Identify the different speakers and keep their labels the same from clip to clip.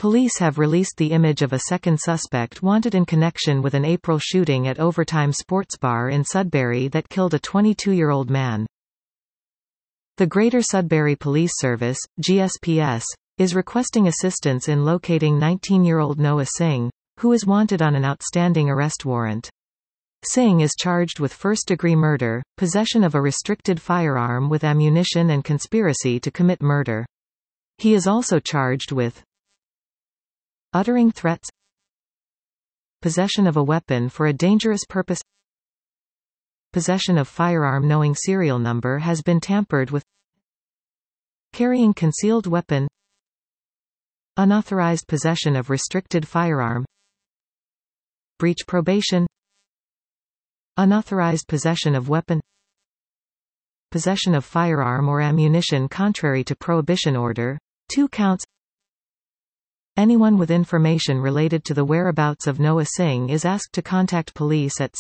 Speaker 1: Police have released the image of a second suspect wanted in connection with an April shooting at Overtime Sports Bar in Sudbury that killed a 22-year-old man. The Greater Sudbury Police Service, GSPS, is requesting assistance in locating 19-year-old Noah Singh, who is wanted on an outstanding arrest warrant. Singh is charged with first-degree murder, possession of a restricted firearm with ammunition and conspiracy to commit murder. He is also charged with uttering threats, possession of a weapon for a dangerous purpose, possession of firearm knowing serial number has been tampered with, carrying concealed weapon, unauthorized possession of restricted firearm, breach probation, unauthorized possession of weapon, possession of firearm or ammunition contrary to prohibition order, 2 counts. Anyone with information related to the whereabouts of Noah Singh is asked to contact police at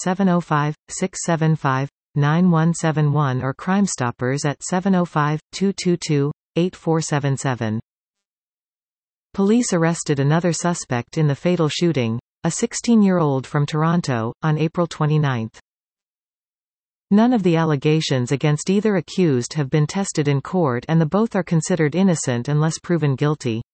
Speaker 1: 705-675-9171 or Crime Stoppers at 705-222-8477. Police arrested another suspect in the fatal shooting, a 16-year-old from Toronto, on April 29. None of the allegations against either accused have been tested in court and the both are considered innocent unless proven guilty.